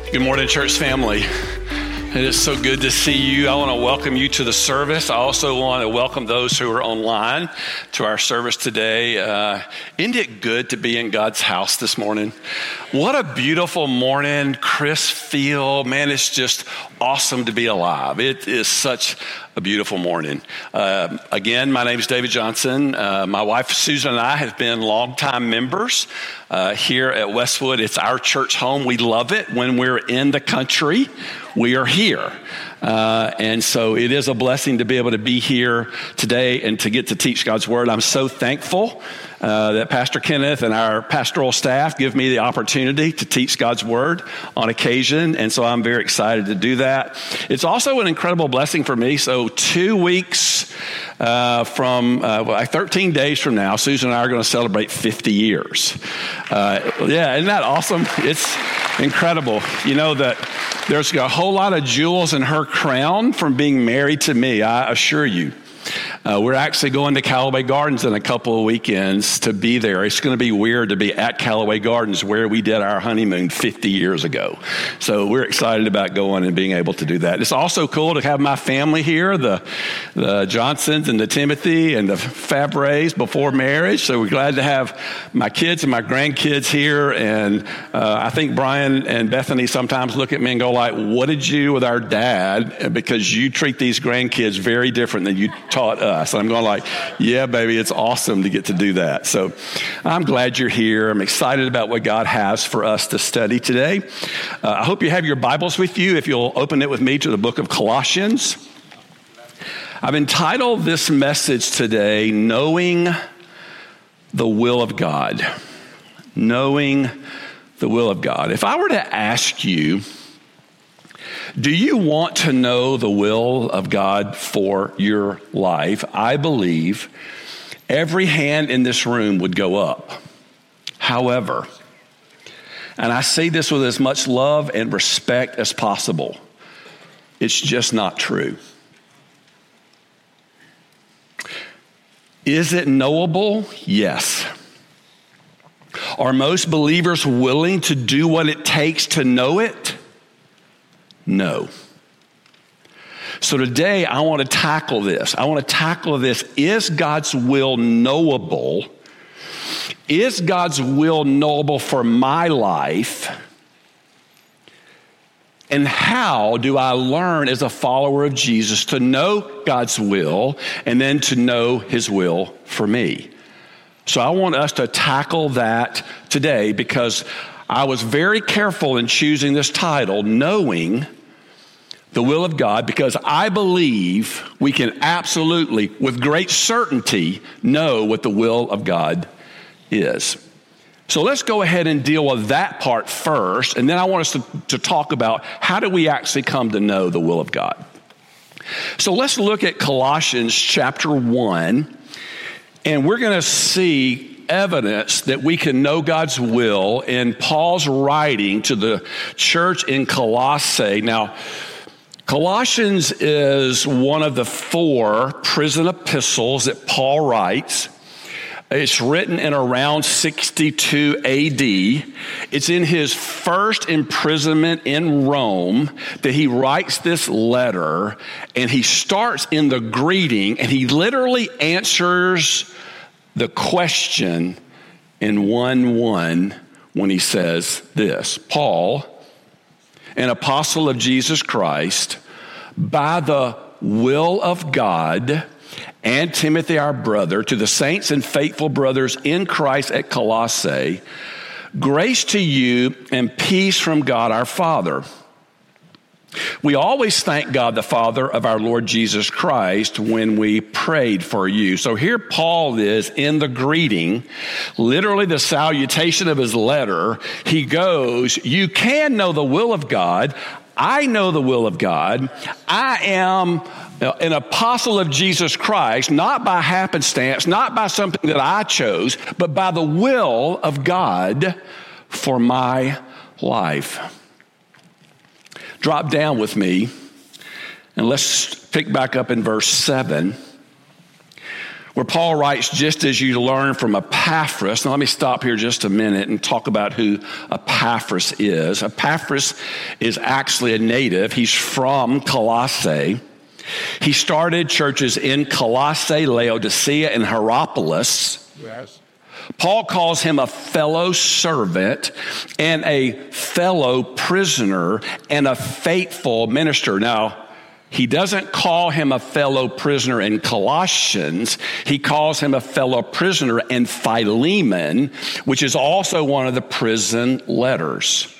Good morning, church family. It is so good to see you. I want to welcome you to the service. I also want to welcome those who are online to our service today. Isn't it good to be in God's house this morning? What a beautiful morning, crisp feel. Man, it's just awesome to be alive. It is such a beautiful morning. Again, my name is David Johnson. My wife, Susan, and I have been longtime members here at Westwood. It's our church home. We love it. When we're in the country, we are here. And so it is a blessing to be able to be here today and to get to teach God's Word. I'm so thankful that Pastor Kenneth and our pastoral staff give me the opportunity to teach God's Word on occasion. And so I'm very excited to do that. It's also an incredible blessing for me. So 2 weeks from 13 days from now, Susan and I are going to celebrate 50 years. Yeah, isn't that awesome? It's incredible. You know that there's a whole lot of jewels in her crown from being married to me, I assure you. We're actually going to Callaway Gardens in a couple of weekends to be there. It's going to be weird to be at Callaway Gardens where we did our honeymoon 50 years ago. So we're excited about going and being able to do that. It's also cool to have my family here, the Johnsons and the Timothy and the Fabres before marriage. So we're glad to have my kids and my grandkids here. And I think Brian and Bethany sometimes look at me and go like, what did you do with our dad? Because you treat these grandkids very different than you taught us. And I'm going like, yeah, baby, it's awesome to get to do that. So I'm glad you're here. I'm excited about what God has for us to study today. I hope you have your Bibles with you. If you'll open it with me to the book of Colossians. I've entitled this message today, Knowing the Will of God. Knowing the Will of God. If I were to ask you, do you want to know the will of God for your life? I believe every hand in this room would go up. However, and I say this with as much love and respect as possible, it's just not true. Is it knowable? Yes. Are most believers willing to do what it takes to know it? No. So today I want to tackle this. Is God's will knowable? Is God's will knowable for my life? And how do I learn as a follower of Jesus to know God's will and then to know His will for me? So I want us to tackle that today because I was very careful in choosing this title, Knowing the Will of God, because I believe we can absolutely, with great certainty, know what the will of God is. So let's go ahead and deal with that part first, and then I want us to talk about how do we actually come to know the will of God. So let's look at Colossians chapter 1, and we're going to see evidence that we can know God's will in Paul's writing to the church in Colossae. Now, Colossians is one of the 4 prison epistles that Paul writes. It's written in around 62 AD. It's in his first imprisonment in Rome that he writes this letter, and he starts in the greeting, and he literally answers the question in 1:1 when he says this, Paul, an apostle of Jesus Christ, by the will of God, and Timothy our brother, to the saints and faithful brothers in Christ at Colossae, grace to you and peace from God our Father. We always thank God the Father of our Lord Jesus Christ when we prayed for you. So here Paul is in the greeting, literally the salutation of his letter. He goes, you can know the will of God. I know the will of God. I am an apostle of Jesus Christ, not by happenstance, not by something that I chose, but by the will of God for my life. Drop down with me, and let's pick back up in verse 7. where Paul writes, just as you learn from Epaphras. Now let me stop here just a minute and talk about who Epaphras is. Epaphras is actually a native. He's from Colossae. He started churches in Colossae, Laodicea, and Hierapolis. Yes. Paul calls him a fellow servant and a fellow prisoner and a faithful minister. Now, he doesn't call him a fellow prisoner in Colossians. He calls him a fellow prisoner in Philemon, which is also one of the prison letters.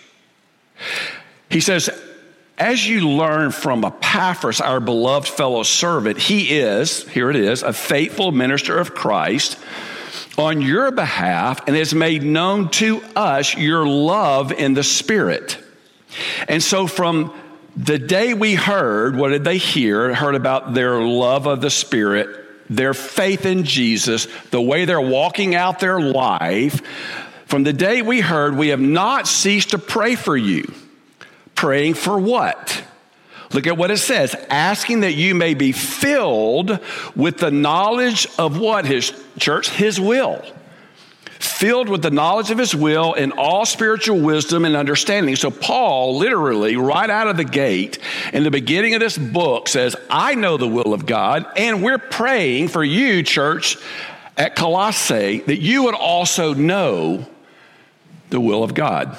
He says, as you learn from Epaphras, our beloved fellow servant, he is, here it is, a faithful minister of Christ on your behalf, and has made known to us your love in the Spirit. And so from the day we heard, what did they hear? Heard about their love of the Spirit, their faith in Jesus, the way they're walking out their life. From the day we heard, we have not ceased to pray for you. Praying for what? Look at what it says. Asking that you may be filled with the knowledge of what? His church? His will. Filled with the knowledge of his will and all spiritual wisdom and understanding. So Paul literally right out of the gate in the beginning of this book says, I know the will of God, and we're praying for you, church, at Colossae, that you would also know the will of God.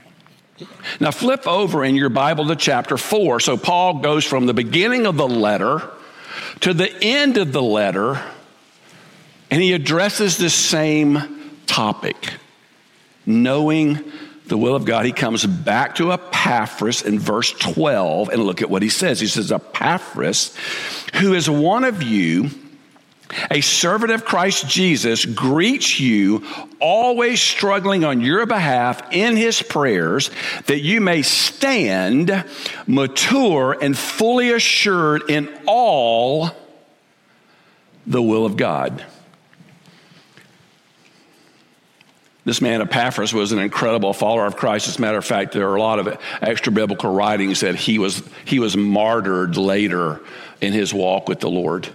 Now flip over in your Bible to chapter 4. So Paul goes from the beginning of the letter to the end of the letter, and he addresses this same topic, knowing the will of God. He comes back to Epaphras in verse 12, and look at what he says. He says, Epaphras, who is one of you, a servant of Christ Jesus, greets you, always struggling on your behalf in his prayers, that you may stand mature and fully assured in all the will of God. This man Epaphras was an incredible follower of Christ. As a matter of fact, there are a lot of extra biblical writings that he was martyred later in his walk with the Lord.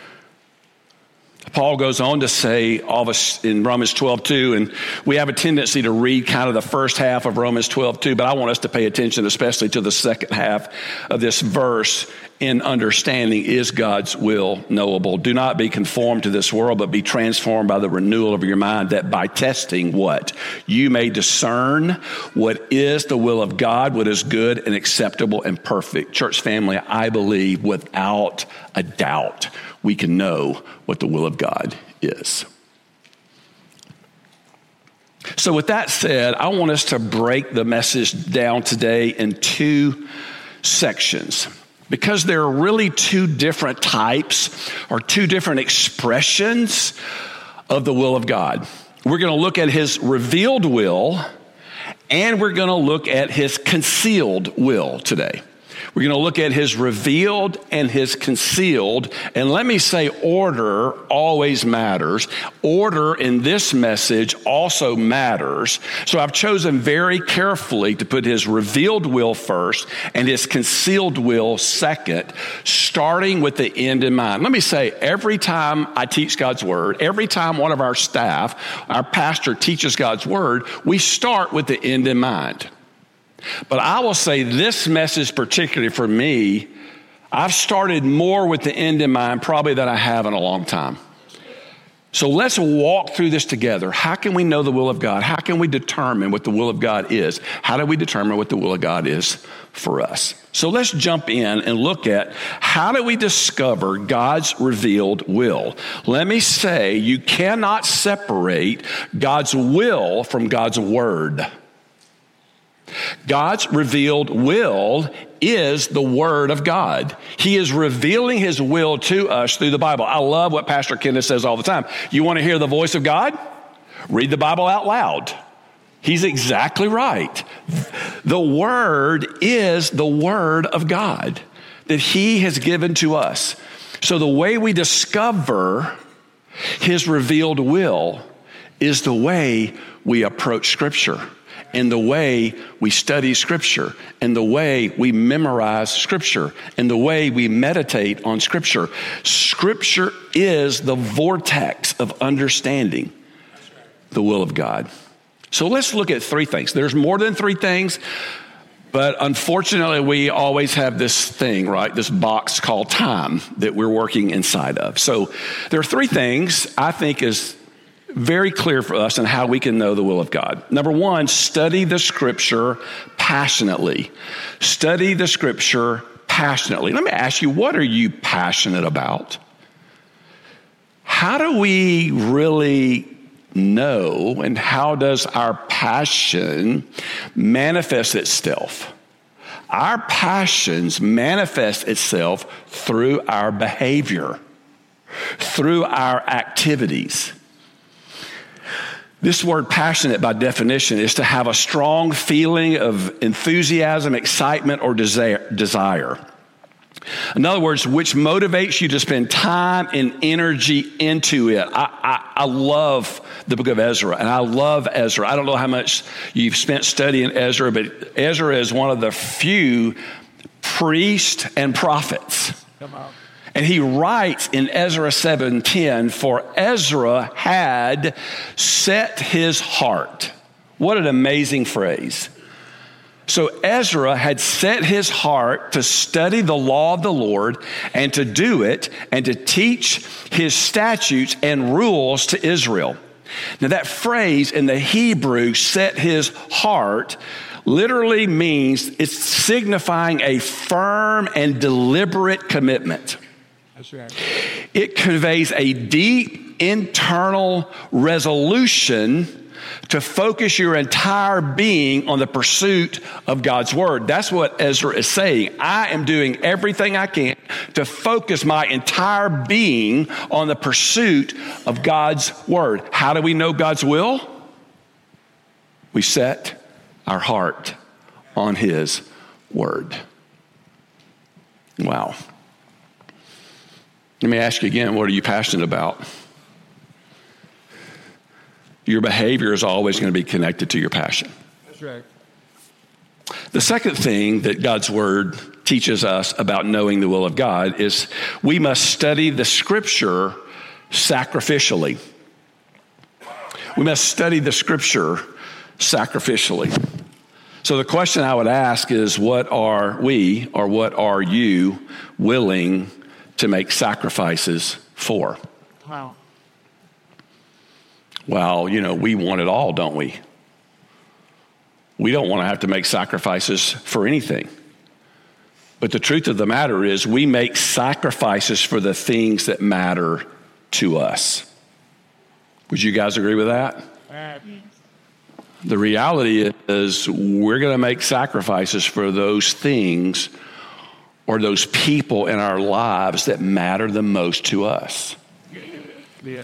Paul goes on to say, all of us in Romans 12:2, and we have a tendency to read kind of the first half of Romans 12:2, but I want us to pay attention especially to the second half of this verse. In understanding, is God's will knowable? Do not be conformed to this world, but be transformed by the renewal of your mind, that by testing what? You may discern what is the will of God, what is good and acceptable and perfect. Church family, I believe without a doubt, we can know what the will of God is. So with that said, I want us to break the message down today in two sections, because there are really two different types or two different expressions of the will of God. We're going to look at his revealed will, and we're going to look at his concealed will today. We're going to look at his revealed and his concealed. And let me say, order always matters. Order in this message also matters. So I've chosen very carefully to put his revealed will first and his concealed will second, starting with the end in mind. Let me say, every time I teach God's word, every time one of our staff, our pastor teaches God's word, we start with the end in mind. But I will say this message, particularly for me, I've started more with the end in mind probably than I have in a long time. So let's walk through this together. How can we know the will of God? How can we determine what the will of God is? How do we determine what the will of God is for us? So let's jump in and look at how do we discover God's revealed will. Let me say, you cannot separate God's will from God's word. God's revealed will is the Word of God. He is revealing His will to us through the Bible. I love what Pastor Kenneth says all the time. You want to hear the voice of God? Read the Bible out loud. He's exactly right. The Word is the Word of God that He has given to us. So the way we discover His revealed will is the way we approach Scripture. in the way we study Scripture, in the way we memorize Scripture, in the way we meditate on Scripture. Scripture is the vortex of understanding the will of God. So let's look at three things. There's more than three things, but unfortunately, we always have this thing, right? This box called time that we're working inside of. So there are three things I think is very clear for us on how we can know the will of God. Number one, study the Scripture passionately. Study the Scripture passionately. Let me ask you, what are you passionate about? How do we really know, and how does our passion manifest itself? Our passions manifest itself through our behavior, through our activities. This word passionate by definition is to have a strong feeling of enthusiasm, excitement, or desire. In other words, which motivates you to spend time and energy into it. I love the book of Ezra, and I love Ezra. I don't know how much you've spent studying Ezra, but Ezra is one of the few priests and prophets. Come on. And he writes in Ezra 7:10, for Ezra had set his heart. What an amazing phrase. So Ezra had set his heart to study the law of the Lord and to do it and to teach his statutes and rules to Israel. Now that phrase in the Hebrew, set his heart, literally means it's signifying a firm and deliberate commitment. That's right. It conveys a deep internal resolution to focus your entire being on the pursuit of God's word. That's what Ezra is saying. I am doing everything I can to focus my entire being on the pursuit of God's word. How do we know God's will? We set our heart on his word. Wow. Let me ask you again, what are you passionate about? Your behavior is always going to be connected to your passion. That's right. The second thing that God's word teaches us about knowing the will of God is we must study the Scripture sacrificially. We must study the Scripture sacrificially. So the question I would ask is, what are we, or what are you willing to make sacrifices for? Wow. Well, we want it all, don't we? We don't want to have to make sacrifices for anything. But the truth of the matter is we make sacrifices for the things that matter to us. Would you guys agree with that? The reality is we're going to make sacrifices for those things or those people in our lives that matter the most to us. Yeah.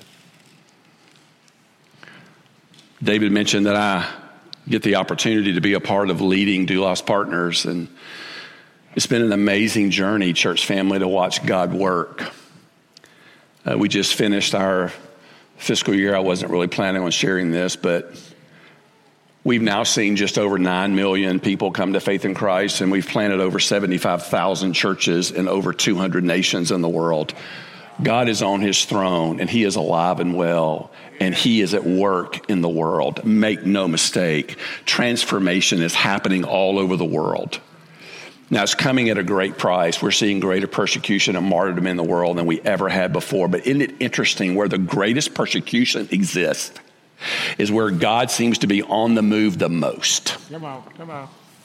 David mentioned that I get the opportunity to be a part of leading Doulos Partners, and it's been an amazing journey, church family, to watch God work. We just finished our fiscal year. I wasn't really planning on sharing this, but we've now seen just over 9 million people come to faith in Christ, and we've planted over 75,000 churches in over 200 nations in the world. God is on his throne, and he is alive and well, and he is at work in the world. Make no mistake, transformation is happening all over the world. Now, it's coming at a great price. We're seeing greater persecution and martyrdom in the world than we ever had before. But isn't it interesting, where the greatest persecution exists is where God seems to be on the move the most. Come on.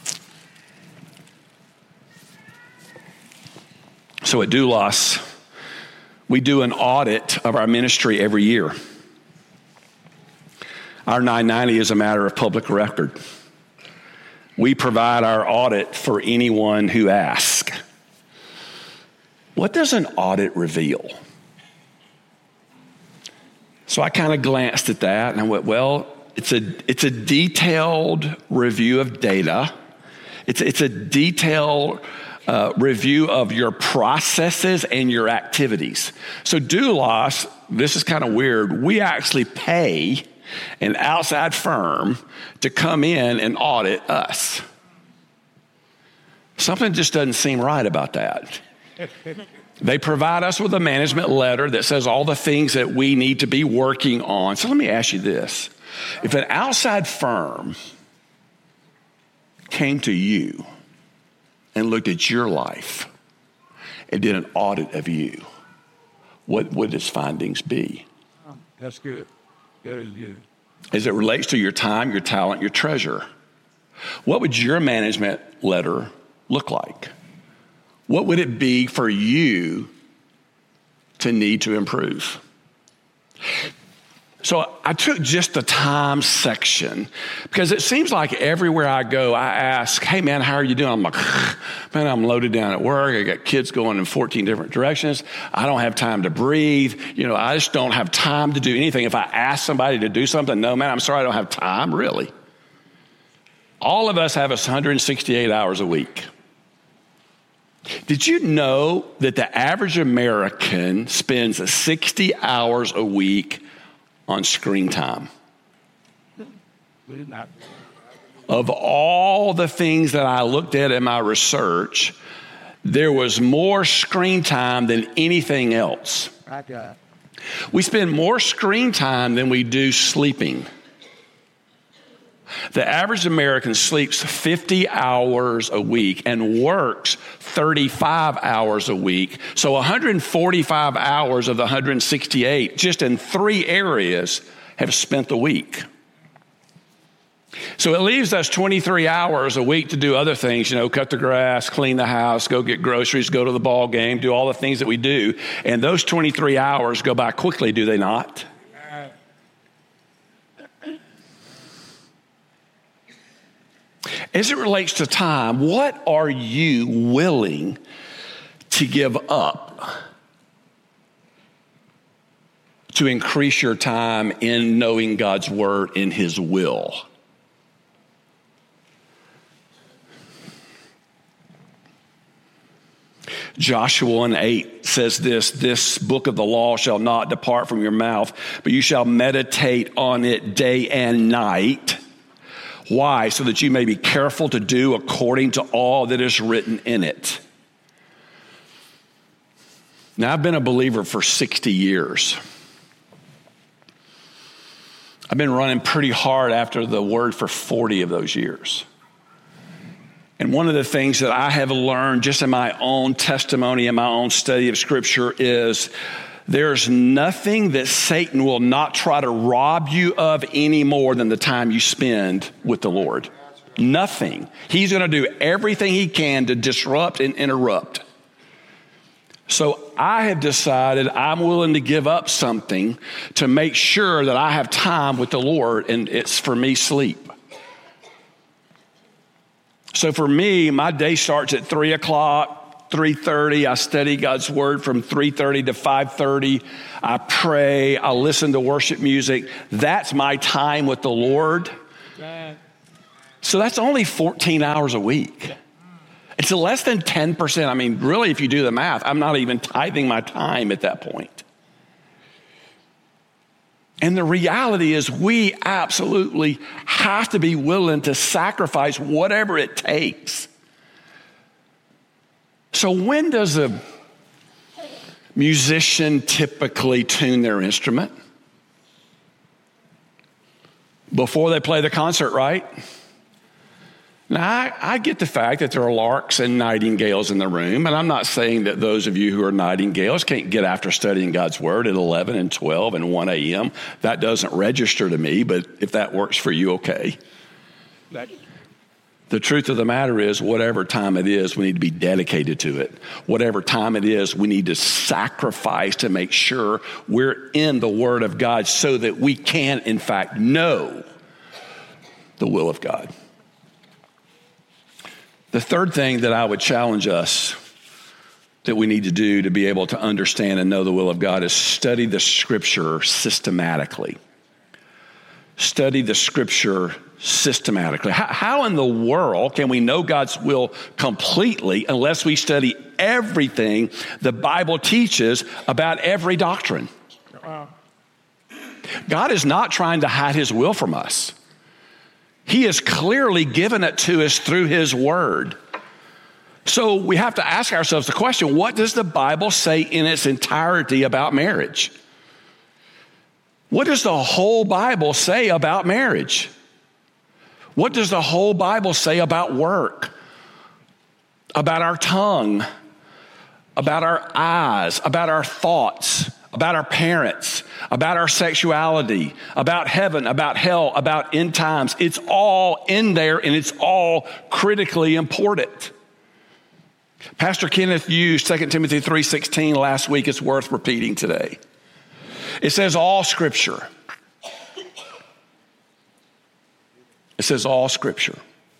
So at Doulos, we do an audit of our ministry every year. Our 990 is a matter of public record. We provide our audit for anyone who asks. What does an audit reveal? So I kind of glanced at that and I went, well, it's a detailed review of data. It's a detailed review of your processes and your activities. So Doulos, this is kind of weird, we actually pay an outside firm to come in and audit us. Something just doesn't seem right about that. They provide us with a management letter that says all the things that we need to be working on. So let me ask you this. If an outside firm came to you and looked at your life and did an audit of you, what would its findings be? That's good. That is good. As it relates to your time, your talent, your treasure, what would your management letter look like? What would it be for you to need to improve? So I took just the time section because it seems like everywhere I go, I ask, hey, man, how are you doing? I'm like, man, I'm loaded down at work. I got kids going in 14 different directions. I don't have time to breathe. I just don't have time to do anything. If I ask somebody to do something, no, man, I'm sorry, I don't have time, really. All of us have 168 hours a week. Did you know that the average American spends 60 hours a week on screen time? Of all the things that I looked at in my research, there was more screen time than anything else. We spend more screen time than we do sleeping. The average American sleeps 50 hours a week and works 35 hours a week. So 145 hours of the 168, just in 3 areas, have spent the week. So it leaves us 23 hours a week to do other things, cut the grass, clean the house, go get groceries, go to the ball game, do all the things that we do. And those 23 hours go by quickly, do they not? As it relates to time, what are you willing to give up to increase your time in knowing God's word in his will? Joshua 1:8 says this book of the law shall not depart from your mouth, but you shall meditate on it day and night. Why? So that you may be careful to do according to all that is written in it. Now, I've been a believer for 60 years. I've been running pretty hard after the word for 40 of those years. And one of the things that I have learned just in my own testimony and my own study of Scripture is there's nothing that Satan will not try to rob you of any more than the time you spend with the Lord. Nothing. He's going to do everything he can to disrupt and interrupt. So I have decided I'm willing to give up something to make sure that I have time with the Lord, and it's for me sleep. So for me, my day starts at 3 o'clock. 3:30, I study God's word from 3:30 to 5:30. I pray, I listen to worship music. That's my time with the Lord. So that's only 14 hours a week. It's less than 10%. I mean, really, if you do the math, I'm not even tithing my time at that point. And the reality is we absolutely have to be willing to sacrifice whatever it takes. So when does a musician typically tune their instrument? Before they play the concert, right? Now, I get the fact that there are larks and nightingales in the room, and I'm not saying that those of you who are nightingales can't get after studying God's word at 11 and 12 and 1 a.m. That doesn't register to me, but if that works for you, okay. The truth of the matter is, whatever time it is, we need to be dedicated to it. Whatever time it is, we need to sacrifice to make sure we're in the Word of God so that we can, in fact, know the will of God. The third thing that I would challenge us that we need to do to be able to understand and know the will of God is study the Scripture systematically. Study the Scripture systematically. How in the world can we know God's will completely unless we study everything the Bible teaches about every doctrine? God is not trying to hide his will from us. He has clearly given it to us through his word. So we have to ask ourselves the question, what does the Bible say in its entirety about marriage? What does the whole Bible say about marriage? What does the whole Bible say about work, about our tongue, about our eyes, about our thoughts, about our parents, about our sexuality, about heaven, about hell, about end times? It's all in there, and it's all critically important. Pastor Kenneth used 2 Timothy 3:16 last week. It's worth repeating today. It says all Scripture. It says all Scripture.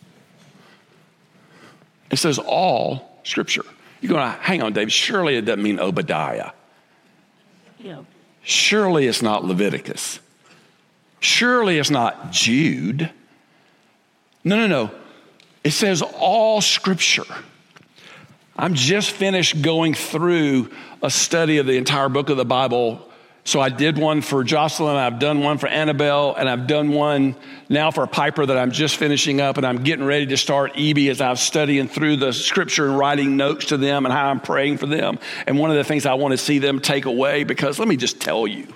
It says all Scripture. You're going to, hang on, Dave, surely it doesn't mean Obadiah. Yeah. Surely it's not Leviticus. Surely it's not Jude. No. It says all Scripture. I'm just finished going through a study of the entire book of the Bible. So I did one for Jocelyn, I've done one for Annabelle, and I've done one now for Piper that I'm just finishing up, and I'm getting ready to start EB as I'm studying through the Scripture and writing notes to them and how I'm praying for them. And one of the things I want to see them take away, because let me just tell you,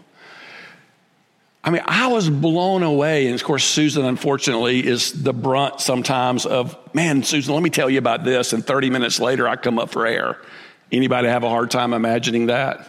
I was blown away. And of course, Susan, unfortunately, is the brunt sometimes of, man, Susan, let me tell you about this. And 30 minutes later, I come up for air. Anybody have a hard time imagining that?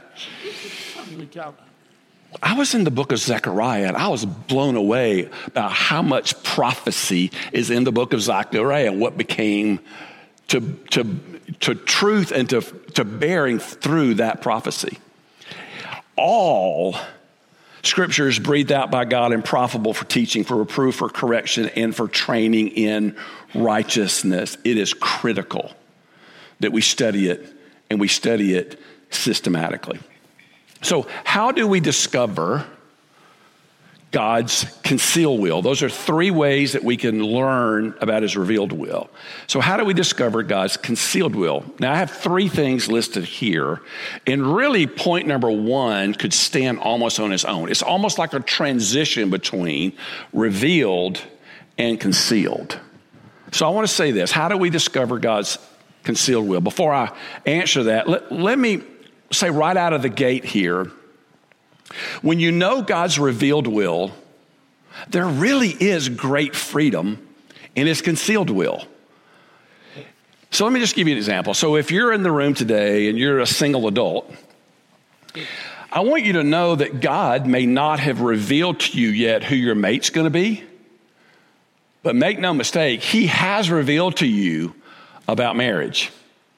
I was in the book of Zechariah, and I was blown away about how much prophecy is in the book of Zechariah and what became to truth and to bearing through that prophecy. All Scripture is breathed out by God and profitable for teaching, for reproof, for correction, and for training in righteousness. It is critical that we study it, and we study it systematically. So how do we discover God's concealed will? Those are three ways that we can learn about his revealed will. So how do we discover God's concealed will? Now, I have three things listed here, and really point number one could stand almost on its own. It's almost like a transition between revealed and concealed. So I want to say this. How do we discover God's concealed will? Before I answer that, let me say right out of the gate here, when you know God's revealed will, there really is great freedom in his concealed will. So let me just give you an example. So if you're in the room today and you're a single adult, I want you to know that God may not have revealed to you yet who your mate's going to be, but make no mistake, he has revealed to you about marriage.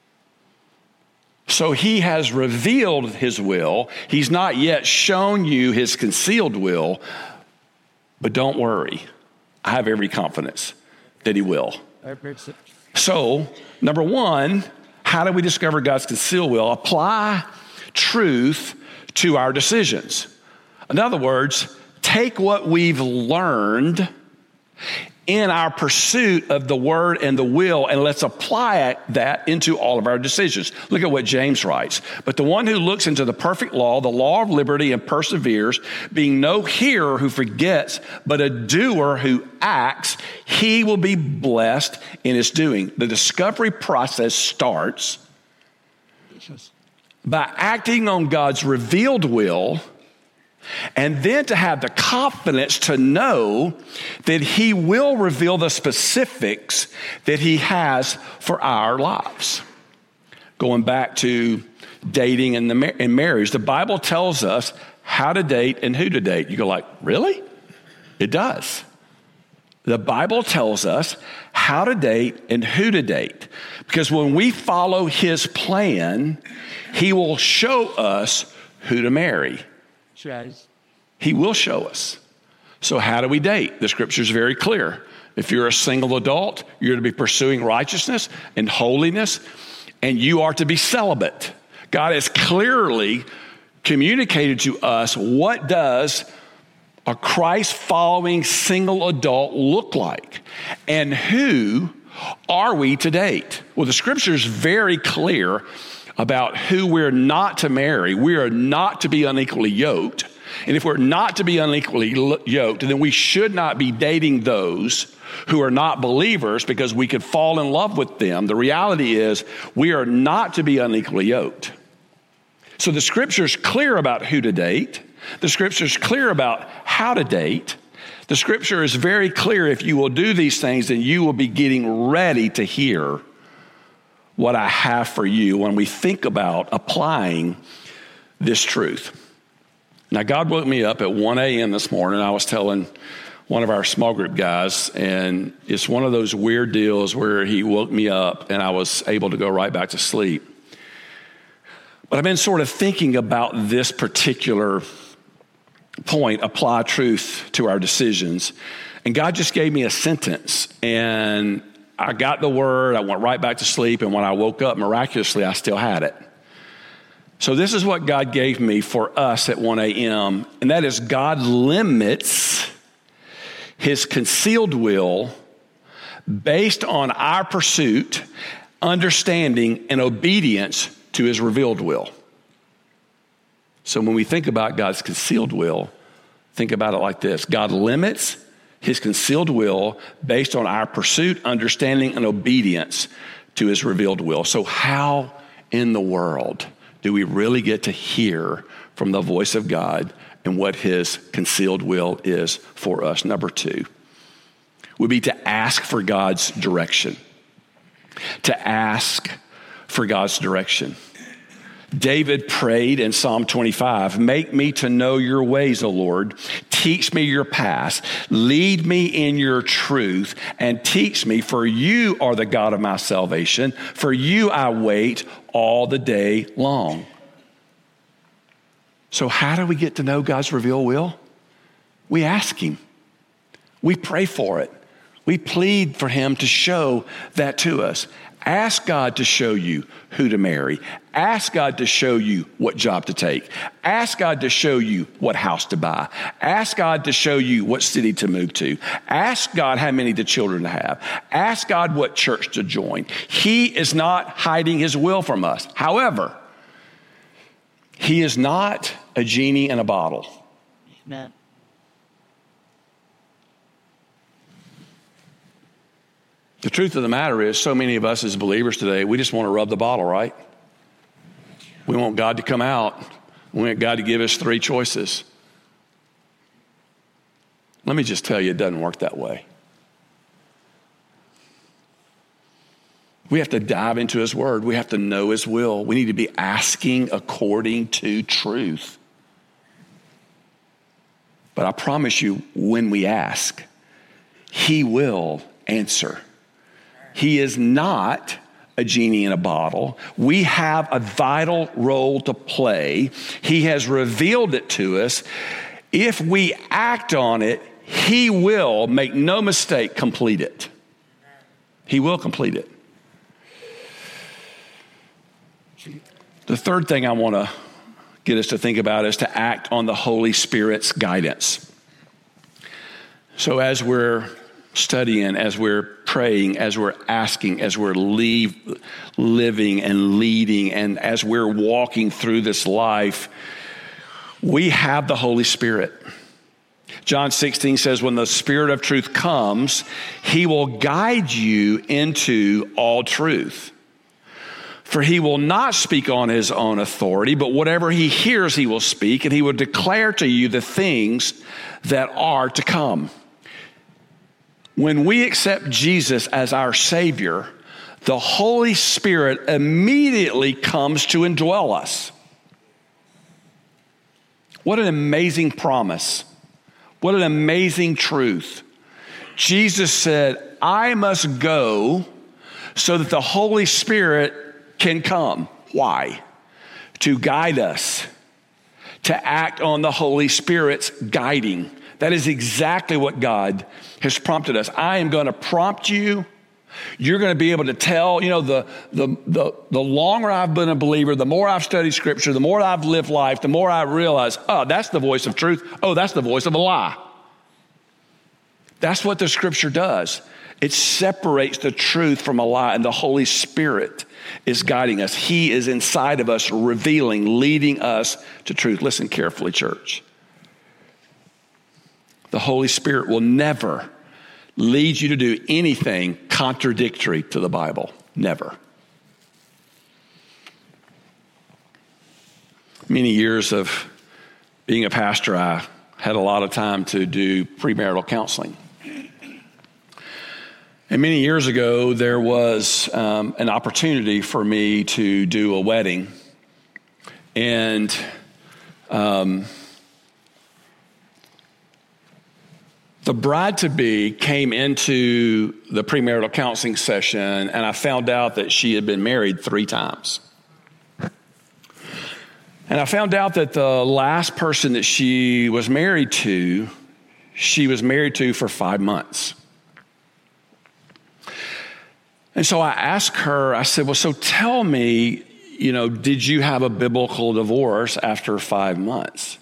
So he has revealed his will. He's not yet shown you his concealed will, but don't worry. I have every confidence that he will. So, number one, how do we discover God's concealed will? Apply truth to our decisions. In other words, take what we've learned in our pursuit of the word and the will, and let's apply that into all of our decisions. Look at what James writes. But the one who looks into the perfect law, the law of liberty, and perseveres, being no hearer who forgets, but a doer who acts, he will be blessed in his doing. The discovery process starts by acting on God's revealed will, and then to have the confidence to know that he will reveal the specifics that he has for our lives. Going back to dating and marriage, the Bible tells us how to date and who to date. You go like, really? It does. The Bible tells us how to date and who to date. Because when we follow his plan, he will show us who to marry. He will show us. So how do we date? The scripture is very clear. If you're a single adult, you're to be pursuing righteousness and holiness, and you are to be celibate. God has clearly communicated to us what does a Christ-following single adult look like, and who are we to date? Well, the scripture is very clear about who we're not to marry. We are not to be unequally yoked. And if we're not to be unequally yoked, then we should not be dating those who are not believers because we could fall in love with them. The reality is we are not to be unequally yoked. So the scripture's clear about who to date. The scripture's clear about how to date. The scripture is very clear. If you will do these things, then you will be getting ready to hear what I have for you when we think about applying this truth. Now, God woke me up at 1 a.m. this morning. I was telling one of our small group guys, and it's one of those weird deals where he woke me up and I was able to go right back to sleep. But I've been sort of thinking about this particular point, apply truth to our decisions. And God just gave me a sentence, and I got the word, I went right back to sleep, and when I woke up, miraculously, I still had it. So this is what God gave me for us at 1 a.m., and that is God limits his concealed will based on our pursuit, understanding, and obedience to his revealed will. So when we think about God's concealed will, think about it like this. God limits his concealed will based on our pursuit, understanding, and obedience to his revealed will. So how in the world do we really get to hear from the voice of God and what his concealed will is for us? Number 2 would be to ask for God's direction. To ask for God's direction. David prayed in Psalm 25, make me to know your ways, O Lord. Teach me your paths. Lead me in your truth and teach me, for you are the God of my salvation. For you I wait all the day long. So how do we get to know God's revealed will? We ask him. We pray for it. We plead for him to show that to us. Ask God to show you who to marry. Ask God to show you what job to take. Ask God to show you what house to buy. Ask God to show you what city to move to. Ask God how many the children to have. Ask God what church to join. He is not hiding his will from us. However, he is not a genie in a bottle. Amen. The truth of the matter is, so many of us as believers today, we just want to rub the bottle, right? We want God to come out. We want God to give us 3 choices. Let me just tell you, it doesn't work that way. We have to dive into his word. We have to know his will. We need to be asking according to truth. But I promise you, when we ask, he will answer. He is not a genie in a bottle. We have a vital role to play. He has revealed it to us. If we act on it, he will, make no mistake, complete it. He will complete it. The third thing I want to get us to think about is to act on the Holy Spirit's guidance. So as we're studying, as we're praying, as we're asking, as we're living and leading, and as we're walking through this life, we have the Holy Spirit. John 16 says, when the Spirit of truth comes, he will guide you into all truth. For he will not speak on his own authority, but whatever he hears, he will speak, and he will declare to you the things that are to come. When we accept Jesus as our Savior, the Holy Spirit immediately comes to indwell us. What an amazing promise. What an amazing truth. Jesus said, I must go so that the Holy Spirit can come. Why? To guide us, to act on the Holy Spirit's guiding. That is exactly what God has prompted us. I am going to prompt you. You're going to be able to tell, the longer I've been a believer, the more I've studied Scripture, the more I've lived life, the more I realize, oh, that's the voice of truth. Oh, that's the voice of a lie. That's what the Scripture does. It separates the truth from a lie, and the Holy Spirit is guiding us. He is inside of us, revealing, leading us to truth. Listen carefully, church. The Holy Spirit will never lead you to do anything contradictory to the Bible. Never. Many years of being a pastor, I had a lot of time to do premarital counseling. And many years ago, there was an opportunity for me to do a wedding. And the bride-to-be came into the premarital counseling session, and I found out that she had been married 3 times. And I found out that the last person that she was married to for 5 months. And so I asked her, I said, well, so tell me, did you have a biblical divorce after 5 months?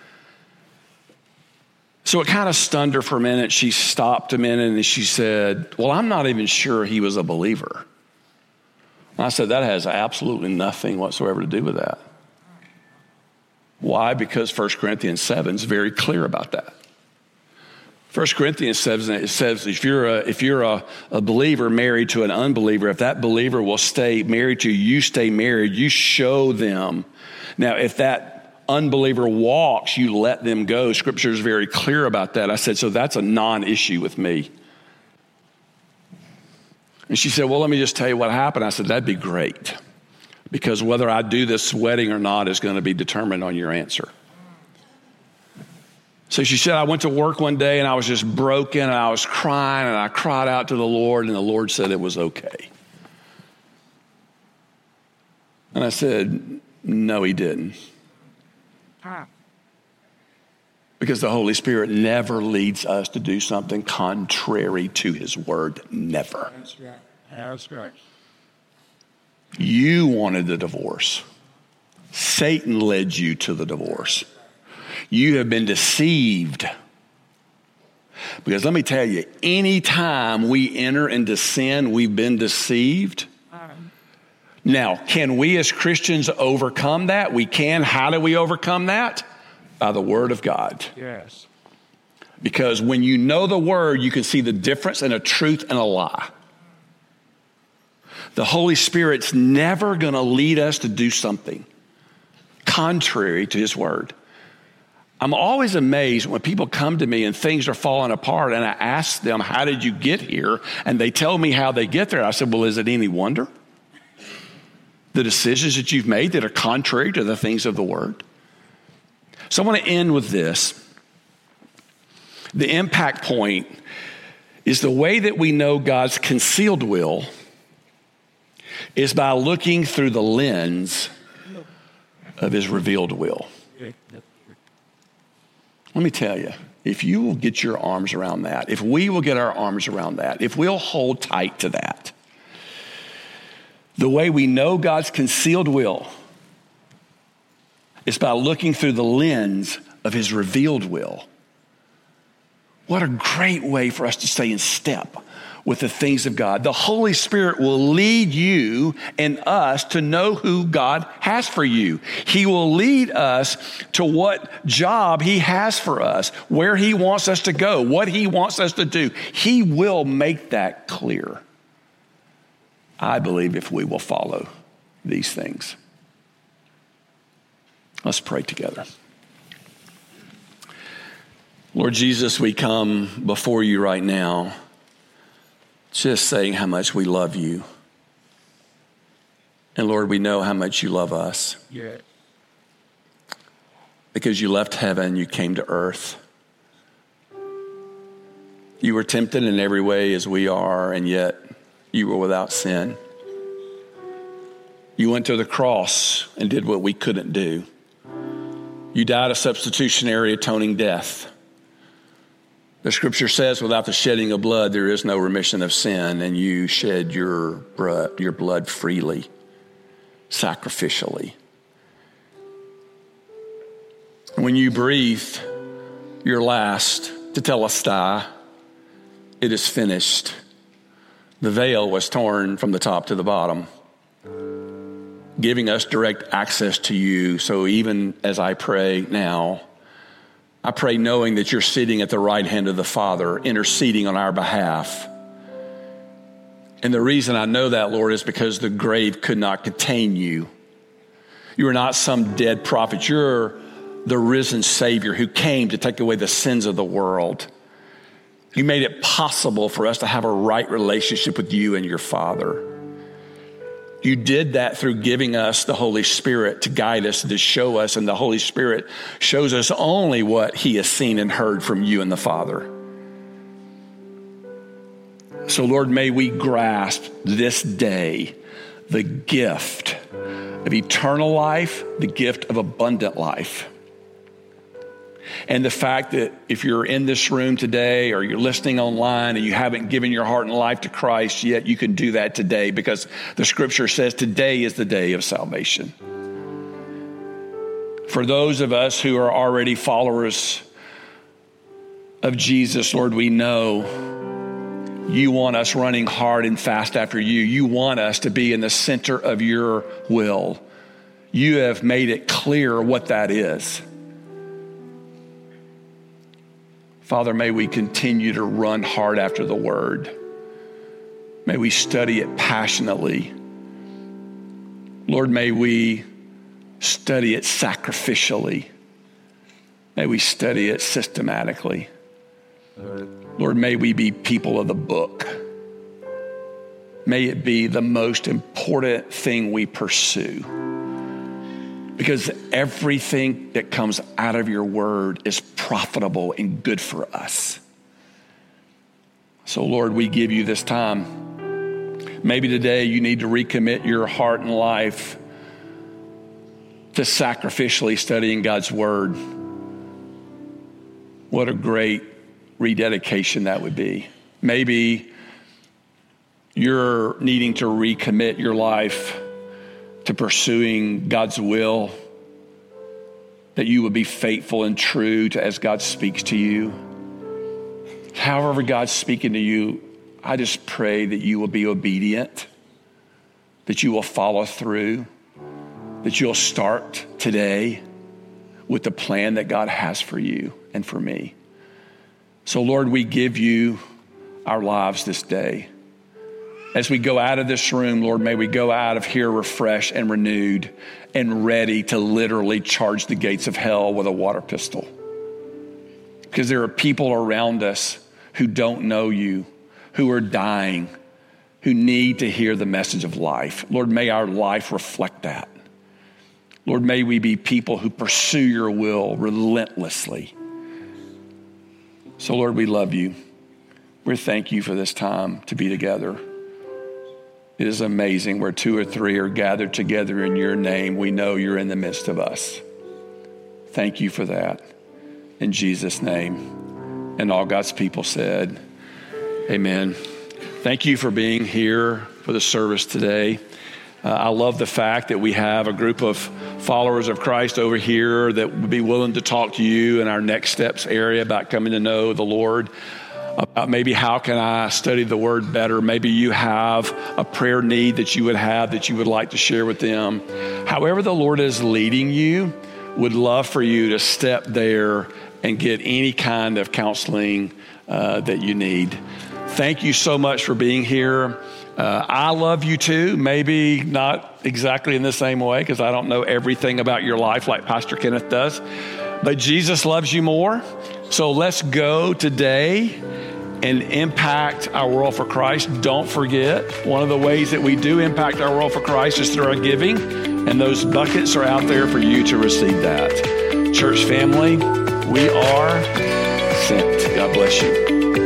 So it kind of stunned her for a minute. She stopped a minute and she said, well, I'm not even sure he was a believer. And I said, that has absolutely nothing whatsoever to do with that. Why? Because 1 Corinthians 7 is very clear about that. 1 Corinthians 7, it says if you're a believer married to an unbeliever, if that believer will stay married to you, stay married, you show them. Now, if that unbeliever walks, you let them go. Scripture is very clear about that. I said, so that's a non-issue with me. And she said, well, let me just tell you what happened. I said, that'd be great. Because whether I do this wedding or not is going to be determined on your answer. So she said, I went to work one day and I was just broken and I was crying and I cried out to the Lord and the Lord said it was okay. And I said, no, he didn't. Because the Holy Spirit never leads us to do something contrary to his word. Never. That's right. That's right. You wanted the divorce. Satan led you to the divorce. You have been deceived. Because let me tell you, anytime we enter into sin, we've been deceived. Now, can we as Christians overcome that? We can. How do we overcome that? By the Word of God. Yes. Because when you know the Word, you can see the difference in a truth and a lie. The Holy Spirit's never going to lead us to do something contrary to his word. I'm always amazed when people come to me and things are falling apart and I ask them, how did you get here? And they tell me how they get there. I said, well, is it any wonder? The decisions that you've made that are contrary to the things of the word. So I want to end with this. The impact point is the way that we know God's concealed will is by looking through the lens of his revealed will. Let me tell you, if you will get your arms around that, if we will get our arms around that, if we'll hold tight to that, the way we know God's concealed will is by looking through the lens of his revealed will. What a great way for us to stay in step with the things of God. The Holy Spirit will lead you and us to know who God has for you. He will lead us to what job he has for us, where he wants us to go, what he wants us to do. He will make that clear, I believe, if we will follow these things. Let's pray together. Lord Jesus, we come before you right now just saying how much we love you. And Lord, we know how much you love us. Yeah. Because you left heaven, you came to earth. You were tempted in every way as we are, and yet you were without sin. You went to the cross and did what we couldn't do. You died a substitutionary atoning death. The scripture says, without the shedding of blood, there is no remission of sin, and you shed your blood freely, sacrificially. When you breathed your last tetelestai, it is finished. The veil was torn from the top to the bottom, giving us direct access to you. So even as I pray now, I pray knowing that you're sitting at the right hand of the Father, interceding on our behalf. And the reason I know that, Lord, is because the grave could not contain you. You are not some dead prophet. You're the risen Savior who came to take away the sins of the world. You made it possible for us to have a right relationship with you and your Father. You did that through giving us the Holy Spirit to guide us, to show us, and the Holy Spirit shows us only what he has seen and heard from you and the Father. So, Lord, may we grasp this day the gift of eternal life, the gift of abundant life. And the fact that if you're in this room today or you're listening online and you haven't given your heart and life to Christ yet, you can do that today because the scripture says today is the day of salvation. For those of us who are already followers of Jesus, Lord, we know you want us running hard and fast after you. You want us to be in the center of your will. You have made it clear what that is. Father, may we continue to run hard after the word. May we study it passionately. Lord, may we study it sacrificially. May we study it systematically. Lord, may we be people of the book. May it be the most important thing we pursue. Because everything that comes out of your word is profitable and good for us. So, Lord, we give you this time. Maybe today you need to recommit your heart and life to sacrificially studying God's word. What a great rededication that would be. Maybe you're needing to recommit your life to pursuing God's will, that you would be faithful and true to as God speaks to you. However God's speaking to you, I just pray that you will be obedient, that you will follow through, that you'll start today with the plan that God has for you and for me. So, Lord, we give you our lives this day. As we go out of this room, Lord, may we go out of here refreshed and renewed and ready to literally charge the gates of hell with a water pistol. Because there are people around us who don't know you, who are dying, who need to hear the message of life. Lord, may our life reflect that. Lord, may we be people who pursue your will relentlessly. So, Lord, we love you. We thank you for this time to be together. It is amazing where 2 or 3 are gathered together in your name. We know you're in the midst of us. Thank you for that. In Jesus' name. And all God's people said, amen. Thank you for being here for the service today. I love the fact that we have a group of followers of Christ over here that would be willing to talk to you in our next steps area about coming to know the Lord, about maybe how can I study the word better. Maybe you have a prayer need that you would like to share with them. However the Lord is leading you, would love for you to step there and get any kind of counseling that you need. Thank you so much for being here. I love you too, maybe not exactly in the same way because I don't know everything about your life like Pastor Kenneth does, but Jesus loves you more. So let's go today and impact our world for Christ. Don't forget, one of the ways that we do impact our world for Christ is through our giving, and those buckets are out there for you to receive that. Church family, we are sent. God bless you.